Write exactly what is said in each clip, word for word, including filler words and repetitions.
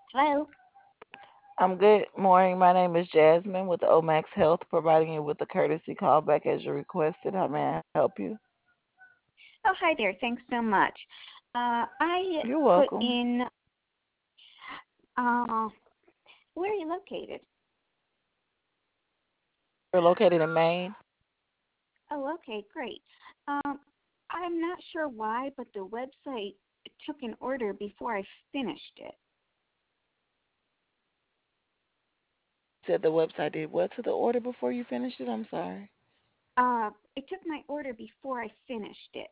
Hello. I'm good morning. My name is Jasmine with Omax Health, providing you with a courtesy call back as you requested. How may I help you? Oh, hi there. Thanks so much. Uh, I You're put welcome. in, uh, where are you located? We're located in Maine. Oh, okay, great. Um, I'm not sure why, but the website took an order before I finished it. Said the website did what to the order before you finished it? I'm sorry. Uh, it took my order before I finished it.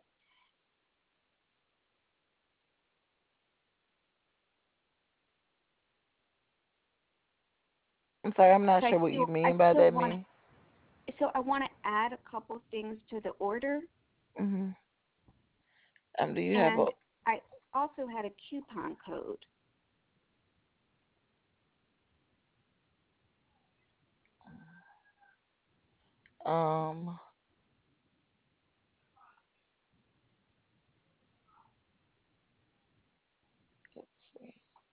I'm sorry. I'm not So I sure what you still, I mean by still that. want Mean. to, so I want to add a couple things to the order, Mhm. Um. Do you have a and I also had a coupon code. um? Let's see.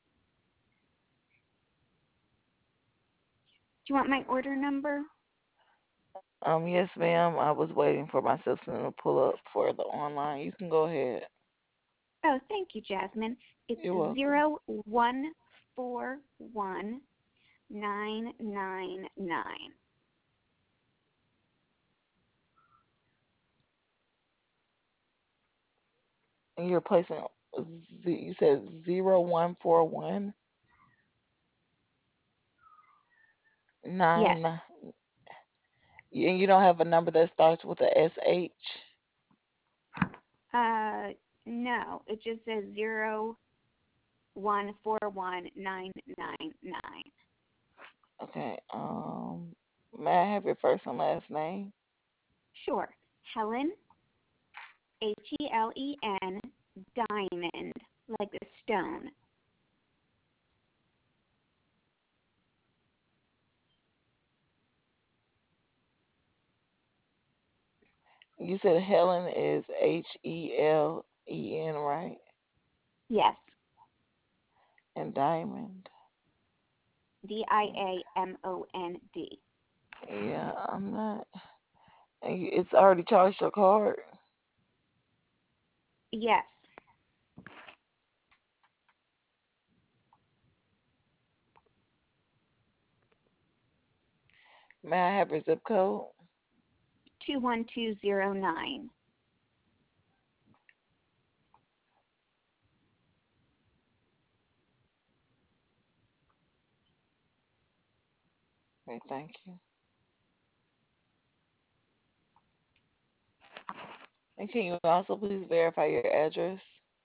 Do you want my order number? Um. Yes, ma'am. I was waiting for my system to pull up for the online. You can go ahead. Oh, thank you, Jasmine. It's You're welcome. zero one four one nine nine nine. And you're placing. Z- you said zero one four one Yes. nine. And you don't have a number that starts with a S H? Uh, no, it just says zero one four one nine nine nine. Okay. Um, may I have your first and last name? Sure. Helen, H E L E N, Diamond, like the stone. You said Helen is H E L E N, right? Yes. And Diamond. D I A M O N D. Yeah, I'm not. and you- It's already charged your card. Yes. May I have your zip code? two one two zero nine. Okay, thank you. And can you also please verify your address?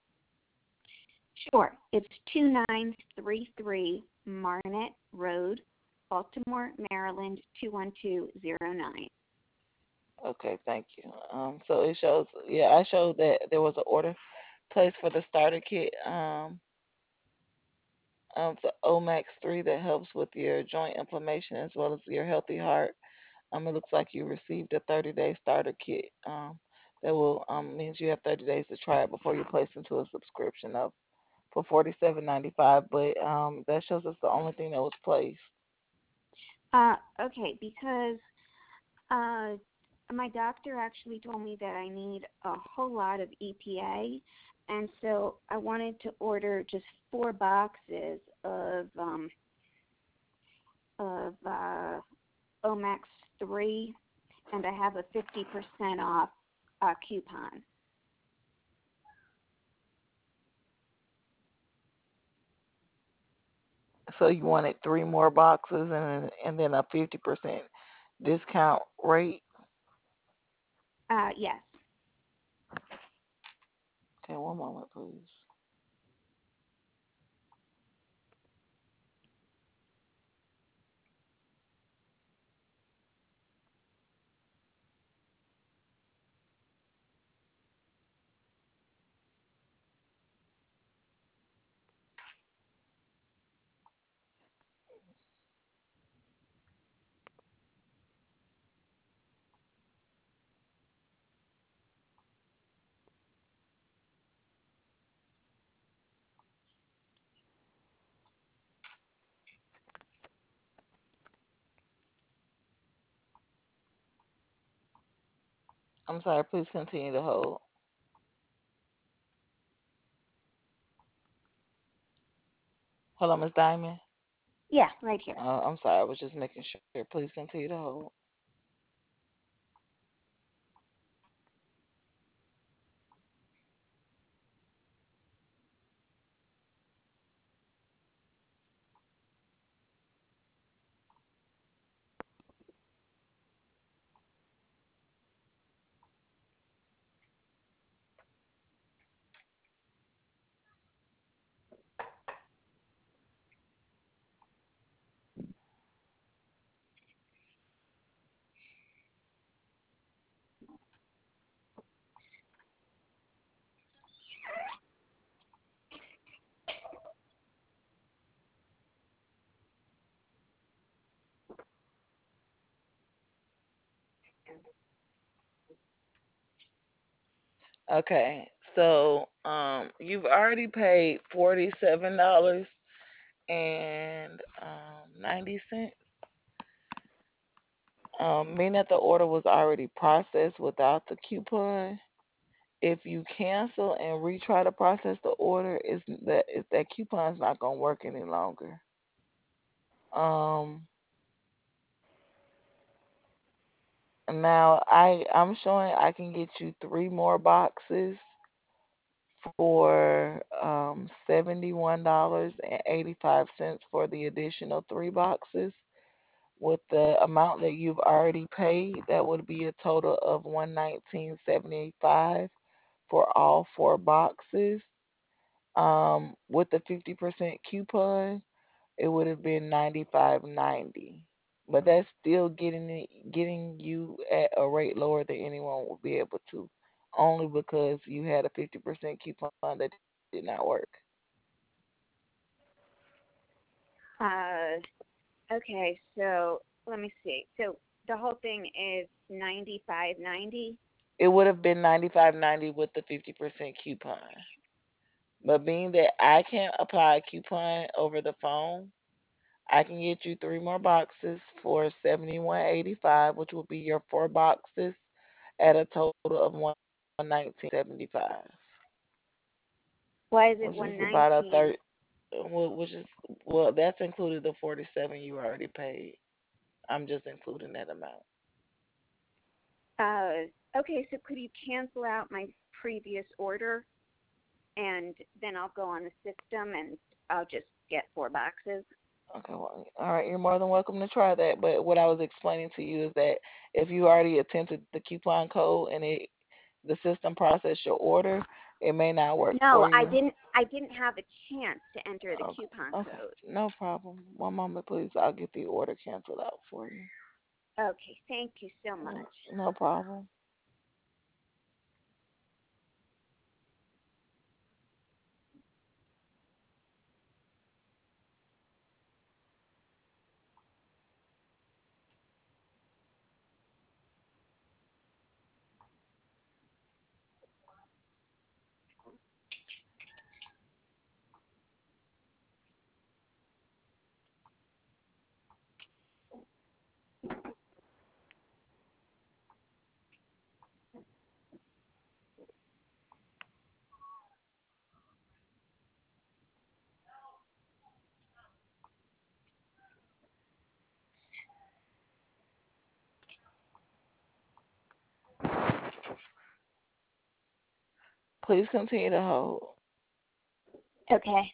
Sure. It's two nine three three Marnet Road, Baltimore, Maryland two one two zero nine. Okay, thank you. Um, so it shows. Yeah, I showed that there was an order placed for the starter kit. Um, um, the Omax three that helps with your joint inflammation as well as your healthy heart. Um, it looks like you received a thirty day starter kit. Um, that will um means you have thirty days to try it before you place into a subscription of for forty seven ninety five. But um, that shows us the only thing that was placed. Uh, okay, because uh, my doctor actually told me that I need a whole lot of E P A, and so I wanted to order just four boxes of um, of uh, Omax three, and I have a fifty percent off uh, coupon. So you wanted three more boxes and and then a fifty percent discount rate. Uh, yes. Okay, one moment, please. I'm sorry, please continue to hold. Hello, Miss Diamond. Yeah, right here. Uh, I'm sorry, I was just making sure. Please continue to hold. Okay, so um, you've already paid forty-seven dollars and um, ninety cents. Um, meaning that the order was already processed without the coupon. If you cancel and retry to process the order, is that is that coupon's not gonna work any longer. Um, Now I I'm showing I can get you three more boxes for um seventy-one dollars and eighty-five cents for the additional three boxes. With the amount that you've already paid, that would be a total of one nineteen seventy-five for all four boxes. Um, with the fifty percent coupon, it would have been ninety-five ninety. But that's still getting it, getting you at a rate lower than anyone will be able to, only because you had a fifty percent coupon that did not work. Uh, okay, so let me see. So the whole thing is ninety-five ninety. It would have been ninety-five ninety with the fifty percent coupon. But being that I can't apply a coupon over the phone, I can get you three more boxes for seventy-one eighty-five, which will be your four boxes at a total of one nineteen seventy-five, Why is it which is about a third, one nineteen? which is well, that's included the forty-seven you already paid. I'm just including that amount. Uh, okay, so could you cancel out my previous order and then I'll go on the system and I'll just get four boxes? Okay, well, all right, you're more than welcome to try that. But what I was explaining to you is that if you already attempted the coupon code and it the system processed your order, it may not work No, for I you. didn't I didn't have a chance to enter the Okay, coupon okay, code. no problem. One moment, please. I'll get the order canceled out for you. Okay, thank you so Mm, much. no problem. Please continue to hold. Okay.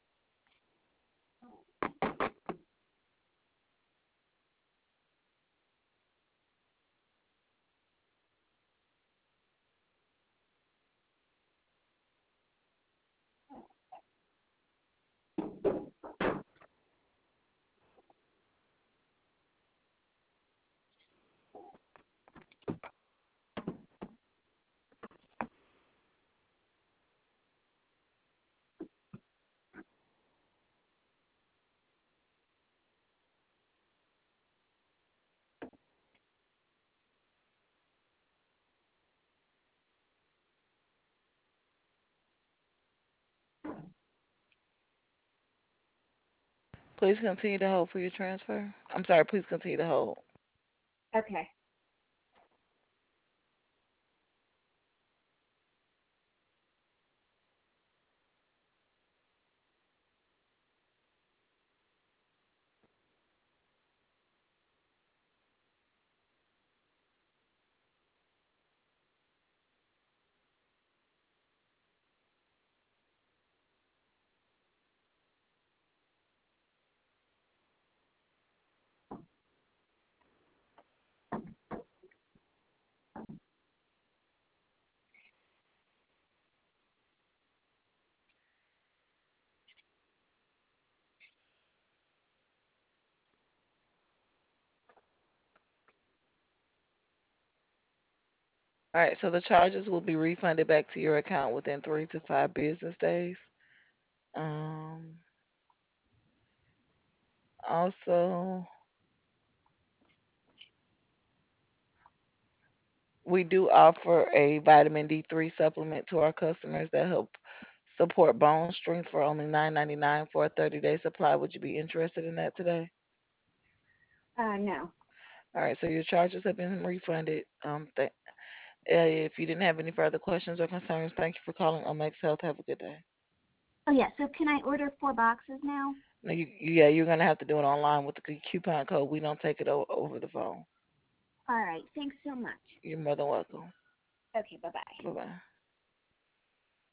Please continue to hold for your transfer. I'm sorry. Please continue to hold. Okay. All right, so the charges will be refunded back to your account within three to five business days. Um, Also, we do offer a vitamin D three supplement to our customers that help support bone strength for only nine ninety nine for a thirty day supply. Would you be interested in that today? Uh, no. All right, so your charges have been refunded. Um, th- uh, if you didn't have any further questions or concerns, thank you for calling Omex Health. Have a good day. Oh yeah. So can I order four boxes now? No, you, yeah, you're gonna have to do it online with the cu- coupon code. We don't take it o- over the phone. All right. Thanks so much. You're more than welcome. Okay. Bye bye. Bye bye.